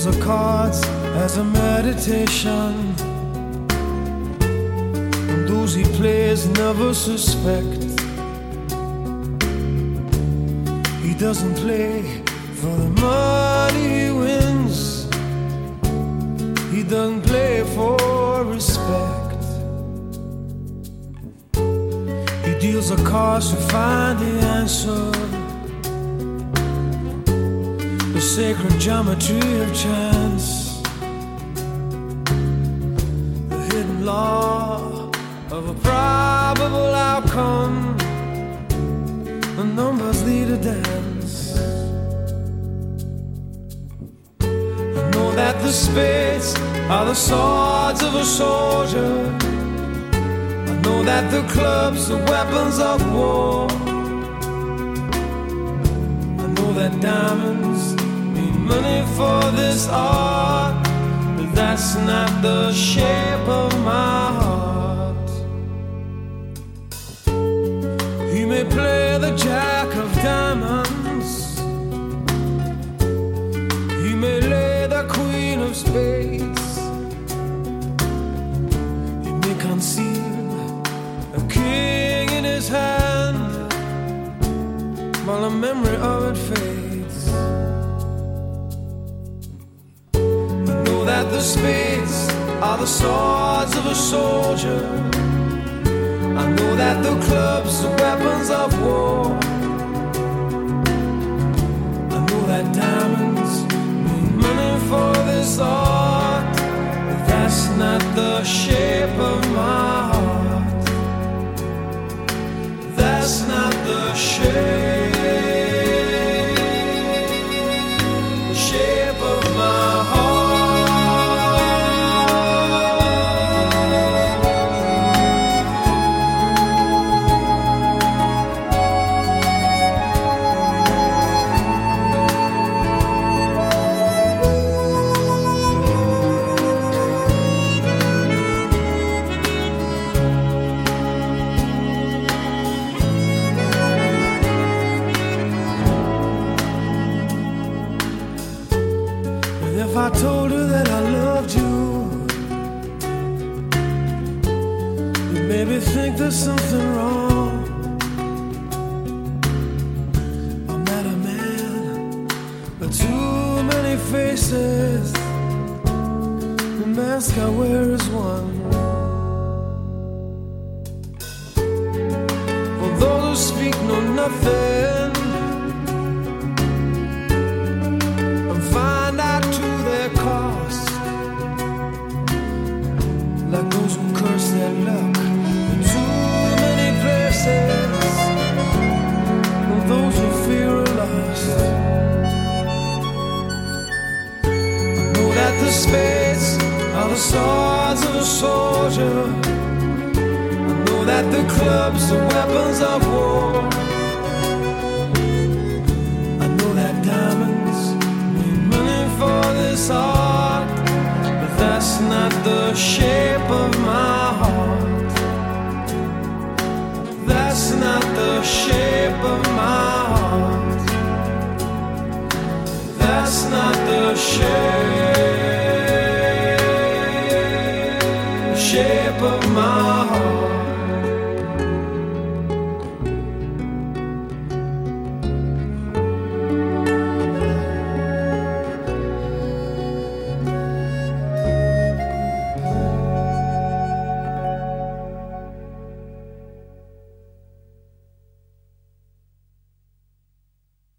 deals the cards as a meditation, and those he plays never suspect. He doesn't play for the money he wins, he doesn't play for respect. He deals the cards to find the answer, the sacred geometry of chance, the hidden law of a probable outcome. The numbers lead a dance. I know that the spades are the swords of a soldier. I know that the clubs are weapons of war. I know that diamonds mean money for this art, but that's not the shape of my heart. He may play the jack of diamonds, he may lay the queen of spades, he may conceal a king in his hand while the memory of it fades. I know that the spades are the swords of a soldier. I know that the clubs are weapons of war. I know that diamonds mean money for this art, but that's not the shape of my heart. That's not the shape of my heart. If I told her that I loved you, you'd maybe think there's something wrong. I'm not a man, but too many faces. The mask I wear is one. For those who speak know nothing and find out to their cost, like those who curse their luck in too many places, and those who fear are lost. I know that the spades are the swords of a soldier. I know that the clubs are weapons of war. I know that diamonds mean money for this art, but that's not the shape of my heart.